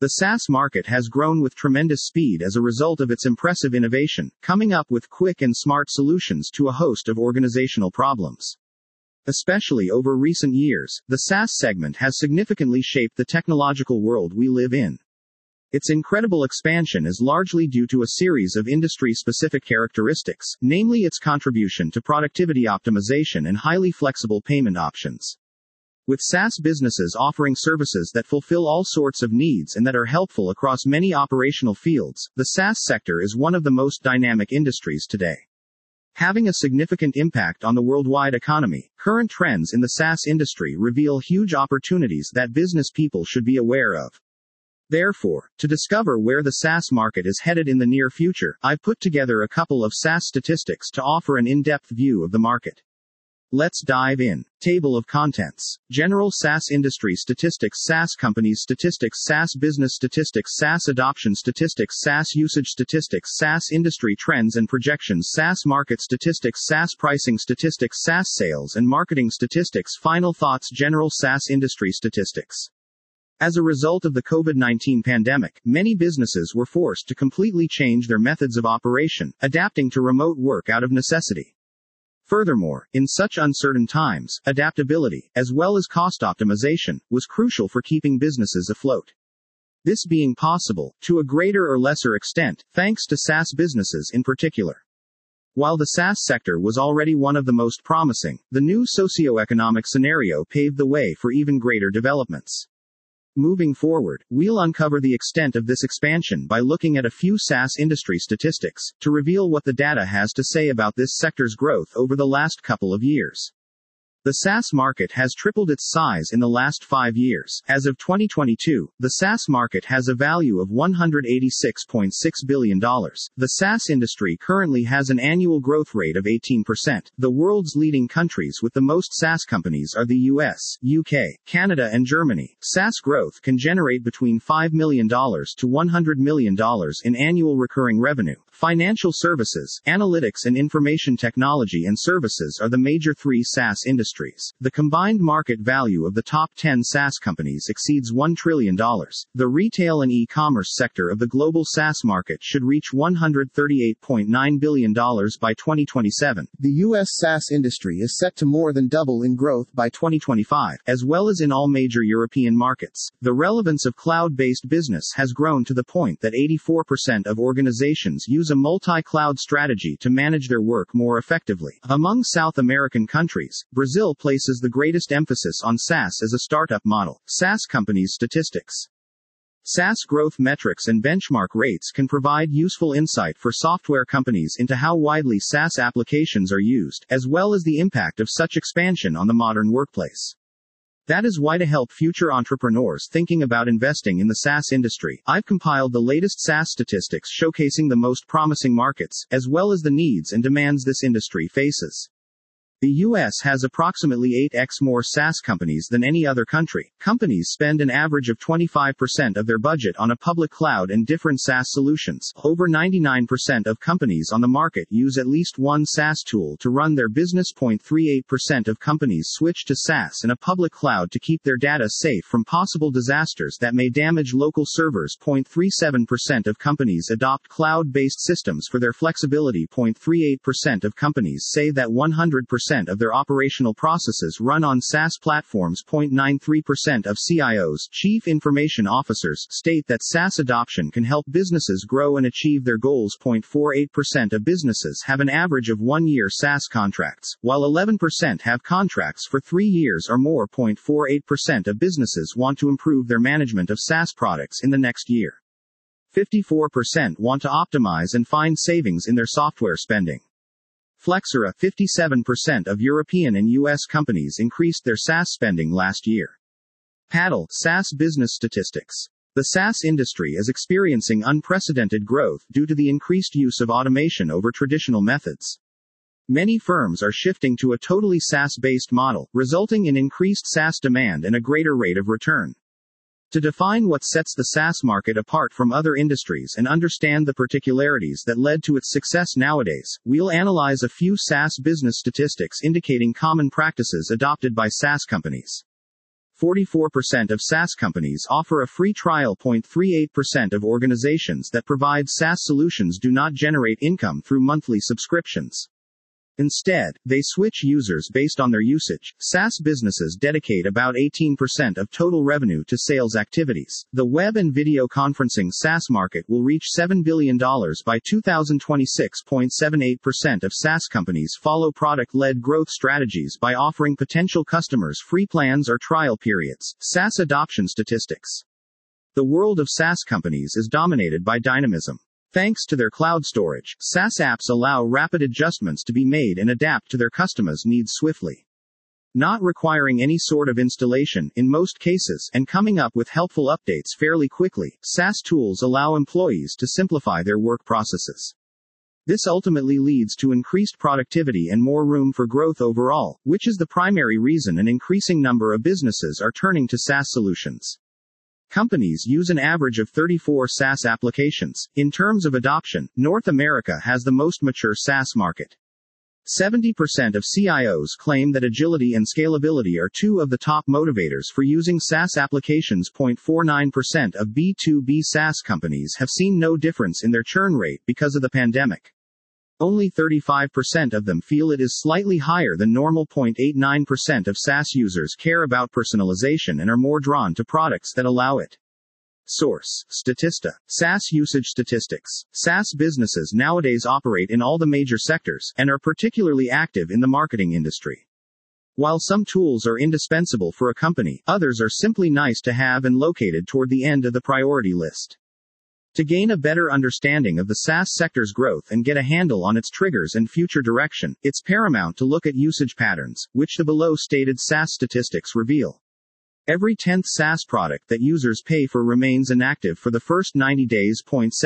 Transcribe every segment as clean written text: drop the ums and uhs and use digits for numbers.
The SaaS market has grown with tremendous speed as a result of its impressive innovation, coming up with quick and smart solutions to a host of organizational problems. Especially over recent years, the SaaS segment has significantly shaped the technological world we live in. Its incredible expansion is largely due to a series of industry-specific characteristics, namely its contribution to productivity optimization and highly flexible payment options. With SaaS businesses offering services that fulfill all sorts of needs and that are helpful across many operational fields, the SaaS sector is one of the most dynamic industries today. Having a significant impact on the worldwide economy, current trends in the SaaS industry reveal huge opportunities that business people should be aware of. Therefore, to discover where the SaaS market is headed in the near future, I've put together a couple of SaaS statistics to offer an in-depth view of the market. Let's dive in. Table of contents. General SaaS industry statistics, SaaS companies statistics, SaaS business statistics, SaaS adoption statistics, SaaS usage statistics, SaaS industry trends and projections, SaaS market statistics, SaaS pricing statistics, SaaS sales and marketing statistics. Final thoughts. General SaaS industry statistics. As a result of the COVID-19 pandemic, many businesses were forced to completely change their methods of operation, adapting to remote work out of necessity. Furthermore, in such uncertain times, adaptability, as well as cost optimization, was crucial for keeping businesses afloat. This being possible, to a greater or lesser extent, thanks to SaaS businesses in particular. While the SaaS sector was already one of the most promising, the new socio-economic scenario paved the way for even greater developments. Moving forward, we'll uncover the extent of this expansion by looking at a few SaaS industry statistics, to reveal what the data has to say about this sector's growth over the last couple of years. The SaaS market has tripled its size in the last 5 years. As of 2022, the SaaS market has a value of $186.6 billion. The SaaS industry currently has an annual growth rate of 18%. The world's leading countries with the most SaaS companies are the US, UK, Canada and Germany. SaaS growth can generate between $5 million to $100 million in annual recurring revenue. Financial services, analytics and information technology and services are the major three SaaS industries. The combined market value of the top 10 SaaS companies exceeds $1 trillion. The retail and e-commerce sector of the global SaaS market should reach $138.9 billion by 2027. The U.S. SaaS industry is set to more than double in growth by 2025, as well as in all major European markets. The relevance of cloud-based business has grown to the point that 84% of organizations use a multi-cloud strategy to manage their work more effectively. Among South American countries, Brazil places the greatest emphasis on SaaS as a startup model. SaaS companies statistics. SaaS growth metrics and benchmark rates can provide useful insight for software companies into how widely SaaS applications are used, as well as the impact of such expansion on the modern workplace. That is why, to help future entrepreneurs thinking about investing in the SaaS industry, I've compiled the latest SaaS statistics showcasing the most promising markets, as well as the needs and demands this industry faces. The U.S. has approximately 8x more SaaS companies than any other country. Companies spend an average of 25% of their budget on a public cloud and different SaaS solutions. Over 99% of companies on the market use at least one SaaS tool to run their business. 0.38% of companies switch to SaaS and a public cloud to keep their data safe from possible disasters that may damage local servers. 0.37% of companies adopt cloud-based systems for their flexibility. 0.38% of companies say that 100% of their operational processes run on SaaS platforms. 0.93% of CIOs, Chief Information Officers, state that SaaS adoption can help businesses grow and achieve their goals. 0.48% of businesses have an average of 1-year SaaS contracts, while 11% have contracts for 3 years or more. 0.48% of businesses want to improve their management of SaaS products in the next year. 54% want to optimize and find savings in their software spending. Flexera, 57% of European and U.S. companies increased their SaaS spending last year. Paddle, SaaS business statistics. The SaaS industry is experiencing unprecedented growth due to the increased use of automation over traditional methods. Many firms are shifting to a totally SaaS-based model, resulting in increased SaaS demand and a greater rate of return. To define what sets the SaaS market apart from other industries and understand the particularities that led to its success nowadays, we'll analyze a few SaaS business statistics indicating common practices adopted by SaaS companies. 44% of SaaS companies offer a free trial. 0.38% of organizations that provide SaaS solutions do not generate income through monthly subscriptions. Instead, they switch users based on their usage. SaaS businesses dedicate about 18% of total revenue to sales activities. The web and video conferencing SaaS market will reach $7 billion by 2026. 0.78% of SaaS companies follow product-led growth strategies by offering potential customers free plans or trial periods. SaaS adoption statistics. The world of SaaS companies is dominated by dynamism. Thanks to their cloud storage, SaaS apps allow rapid adjustments to be made and adapt to their customers' needs swiftly. Not requiring any sort of installation in most cases and coming up with helpful updates fairly quickly, SaaS tools allow employees to simplify their work processes. This ultimately leads to increased productivity and more room for growth overall, which is the primary reason an increasing number of businesses are turning to SaaS solutions. Companies use an average of 34 SaaS applications. In terms of adoption, North America has the most mature SaaS market. 70% of CIOs claim that agility and scalability are two of the top motivators for using SaaS applications. 0.49% of B2B SaaS companies have seen no difference in their churn rate because of the pandemic. Only 35% of them feel it is slightly higher than normal. 0.89% of SaaS users care about personalization and are more drawn to products that allow it. Source: Statista. SaaS usage statistics. SaaS businesses nowadays operate in all the major sectors, and are particularly active in the marketing industry. While some tools are indispensable for a company, others are simply nice to have and located toward the end of the priority list. To gain a better understanding of the SaaS sector's growth and get a handle on its triggers and future direction, it's paramount to look at usage patterns, which the below-stated SaaS statistics reveal. Every 10th SaaS product that users pay for remains inactive for the first 90 days.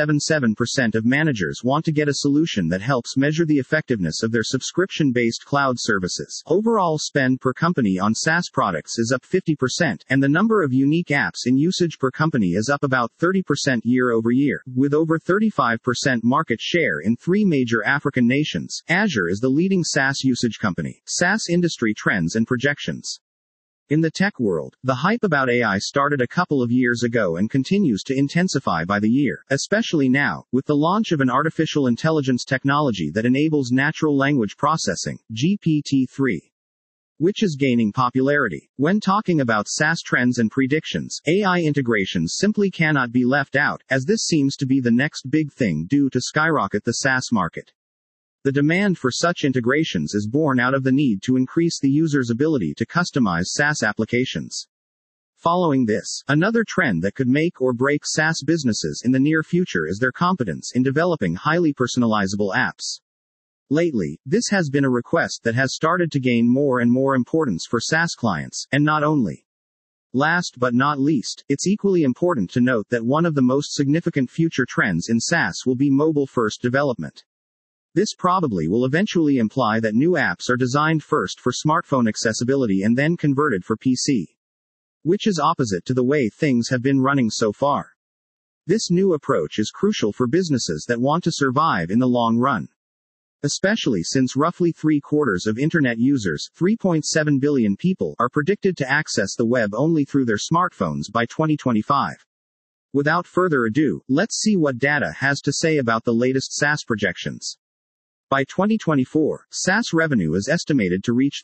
0.77% of managers want to get a solution that helps measure the effectiveness of their subscription-based cloud services. Overall spend per company on SaaS products is up 50%, and the number of unique apps in usage per company is up about 30% year over year. With over 35% market share in 3 major African nations, Azure is the leading SaaS usage company. SaaS industry trends and projections. In the tech world, the hype about AI started a couple of years ago and continues to intensify by the year, especially now, with the launch of an artificial intelligence technology that enables natural language processing, GPT-3, which is gaining popularity. When talking about SaaS trends and predictions, AI integrations simply cannot be left out, as this seems to be the next big thing due to skyrocket the SaaS market. The demand for such integrations is born out of the need to increase the user's ability to customize SaaS applications. Following this, another trend that could make or break SaaS businesses in the near future is their competence in developing highly personalizable apps. Lately, this has been a request that has started to gain more and more importance for SaaS clients, and not only. Last but not least, it's equally important to note that one of the most significant future trends in SaaS will be mobile-first development. This probably will eventually imply that new apps are designed first for smartphone accessibility and then converted for PC. Which is opposite to the way things have been running so far. This new approach is crucial for businesses that want to survive in the long run. Especially since roughly 3/4 of Internet users, 3.7 billion people, are predicted to access the web only through their smartphones by 2025. Without further ado, let's see what data has to say about the latest SaaS projections. By 2024, SaaS revenue is estimated to reach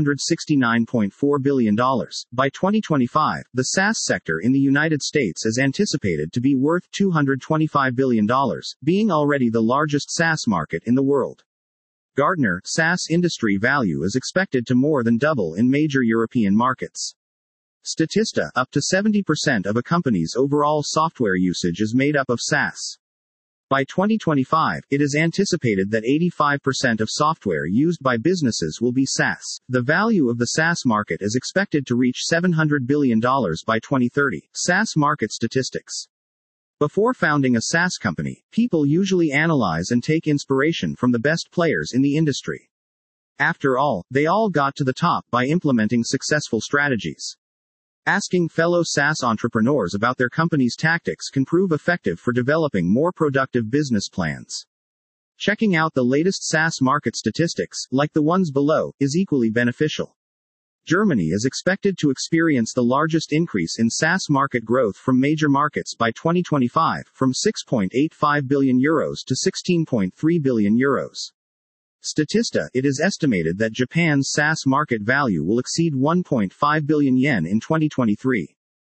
$369.4 billion. By 2025, the SaaS sector in the United States is anticipated to be worth $225 billion, being already the largest SaaS market in the world. Gartner, SaaS industry value is expected to more than double in major European markets. Statista, up to 70% of a company's overall software usage is made up of SaaS. By 2025, it is anticipated that 85% of software used by businesses will be SaaS. The value of the SaaS market is expected to reach $700 billion by 2030. SaaS market statistics. Before founding a SaaS company, people usually analyze and take inspiration from the best players in the industry. After all, they all got to the top by implementing successful strategies. Asking fellow SaaS entrepreneurs about their company's tactics can prove effective for developing more productive business plans. Checking out the latest SaaS market statistics, like the ones below, is equally beneficial. Germany is expected to experience the largest increase in SaaS market growth from major markets by 2025, from €6.85 billion to €16.3 billion. Statista, it is estimated that Japan's SaaS market value will exceed €1.5 billion in 2023.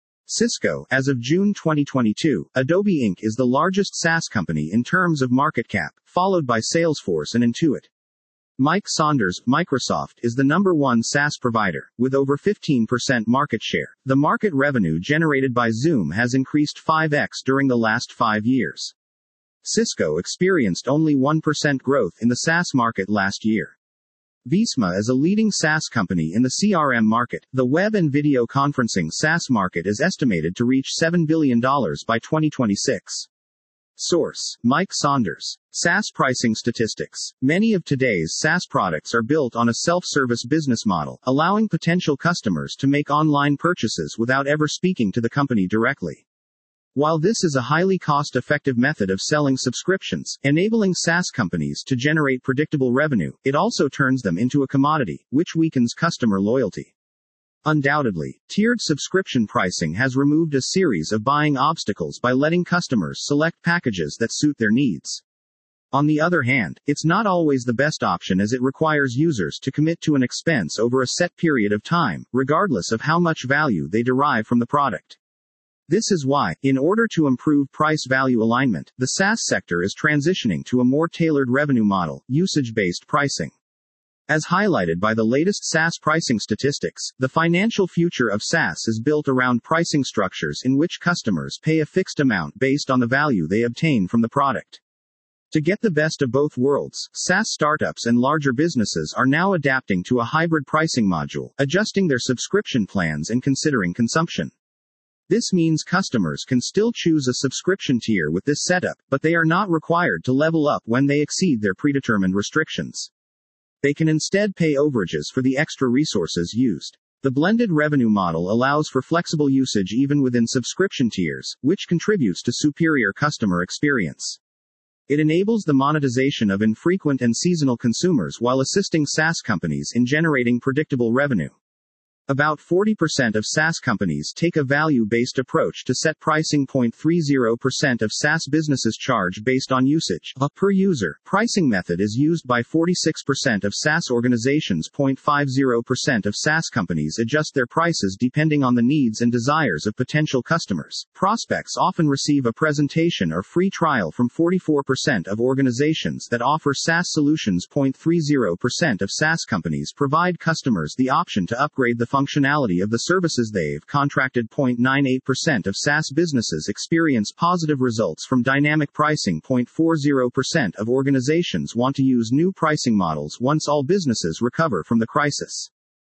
Cisco, as of June 2022, Adobe Inc. is the largest SaaS company in terms of market cap, followed by Salesforce and Intuit. Mike Saunders, Microsoft, is the number one SaaS provider, with over 15% market share. The market revenue generated by Zoom has increased 5x during the last 5 years. Cisco experienced only 1% growth in the SaaS market last year. Visma is a leading SaaS company in the CRM market. The web and video conferencing SaaS market is estimated to reach $7 billion by 2026. Source: Mike Saunders. SaaS pricing statistics. Many of today's SaaS products are built on a self-service business model, allowing potential customers to make online purchases without ever speaking to the company directly. While this is a highly cost-effective method of selling subscriptions, enabling SaaS companies to generate predictable revenue, it also turns them into a commodity, which weakens customer loyalty. Undoubtedly, tiered subscription pricing has removed a series of buying obstacles by letting customers select packages that suit their needs. On the other hand, it's not always the best option, as it requires users to commit to an expense over a set period of time, regardless of how much value they derive from the product. This is why, in order to improve price-value alignment, the SaaS sector is transitioning to a more tailored revenue model, usage-based pricing. As highlighted by the latest SaaS pricing statistics, the financial future of SaaS is built around pricing structures in which customers pay a fixed amount based on the value they obtain from the product. To get the best of both worlds, SaaS startups and larger businesses are now adapting to a hybrid pricing module, adjusting their subscription plans and considering consumption. This means customers can still choose a subscription tier with this setup, but they are not required to level up when they exceed their predetermined restrictions. They can instead pay overages for the extra resources used. The blended revenue model allows for flexible usage even within subscription tiers, which contributes to superior customer experience. It enables the monetization of infrequent and seasonal consumers while assisting SaaS companies in generating predictable revenue. About 40% of SaaS companies take a value-based approach to set pricing. 0.30% of SaaS businesses charge based on usage, a per-user pricing method is used by 46% of SaaS organizations. 0.50% of SaaS companies adjust their prices depending on the needs and desires of potential customers. Prospects often receive a presentation or free trial from 44% of organizations that offer SaaS solutions. 0.30% of SaaS companies provide customers the option to upgrade the functionality of the services they've contracted. 0.98% of SaaS businesses experience positive results from dynamic pricing. 0.40% of organizations want to use new pricing models once all businesses recover from the crisis.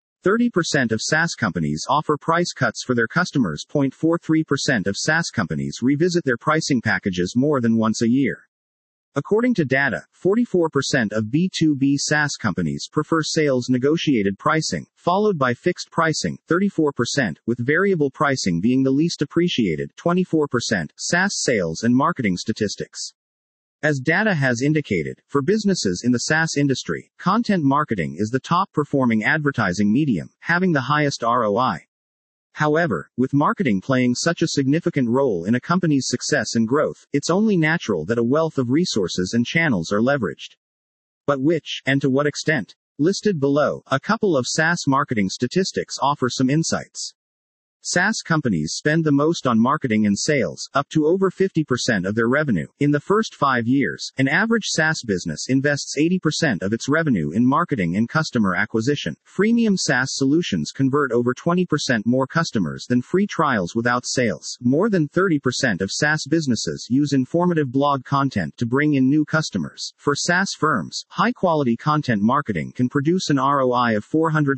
30% of SaaS companies offer price cuts for their customers. 0.43% of SaaS companies revisit their pricing packages more than once a year. According to data, 44% of B2B SaaS companies prefer sales-negotiated pricing, followed by fixed pricing, 34%, with variable pricing being the least appreciated, 24%. SaaS sales and marketing statistics. As data has indicated, for businesses in the SaaS industry, content marketing is the top-performing advertising medium, having the highest ROI. However, with marketing playing such a significant role in a company's success and growth, it's only natural that a wealth of resources and channels are leveraged. But which, and to what extent? Listed below, a couple of SaaS marketing statistics offer some insights. SaaS companies spend the most on marketing and sales, up to over 50% of their revenue. In the first 5 years, an average SaaS business invests 80% of its revenue in marketing and customer acquisition. Freemium SaaS solutions convert over 20% more customers than free trials without sales. More than 30% of SaaS businesses use informative blog content to bring in new customers. For SaaS firms, high-quality content marketing can produce an ROI of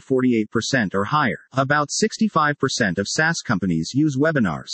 448% or higher. About 65% of SaaS companies use webinars,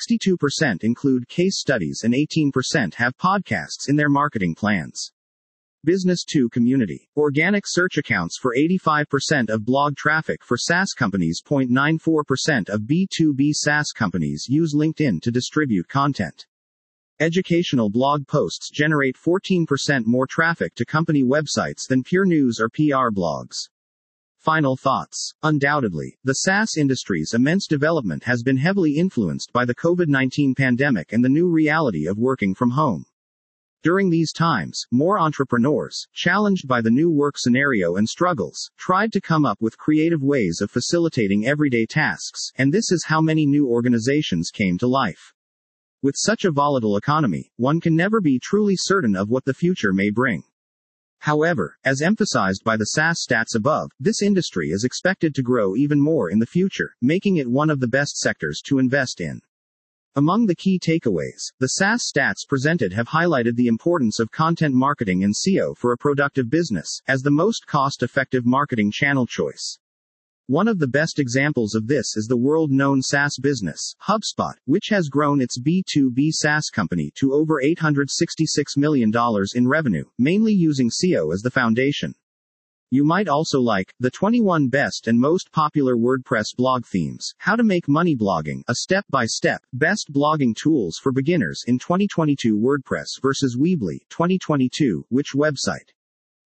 62% include case studies, and 18% have podcasts in their marketing plans. Business to community. Organic search accounts for 85% of blog traffic for SaaS companies. 0.94% of B2B SaaS companies use LinkedIn to distribute content. Educational blog posts generate 14% more traffic to company websites than pure news or PR blogs. Final thoughts. Undoubtedly, the SaaS industry's immense development has been heavily influenced by the COVID-19 pandemic and the new reality of working from home. During these times, more entrepreneurs, challenged by the new work scenario and struggles, tried to come up with creative ways of facilitating everyday tasks, and this is how many new organizations came to life. With such a volatile economy, one can never be truly certain of what the future may bring. However, as emphasized by the SaaS stats above, this industry is expected to grow even more in the future, making it one of the best sectors to invest in. Among the key takeaways, the SaaS stats presented have highlighted the importance of content marketing and SEO for a productive business, as the most cost-effective marketing channel choice. One of the best examples of this is the world-known SaaS business, HubSpot, which has grown its B2B SaaS company to over $866 million in revenue, mainly using SEO as the foundation. You might also like the 21 best and most popular WordPress blog themes, how to make money blogging, a step-by-step, best blogging tools for beginners in 2022 WordPress versus Weebly, 2022, which website?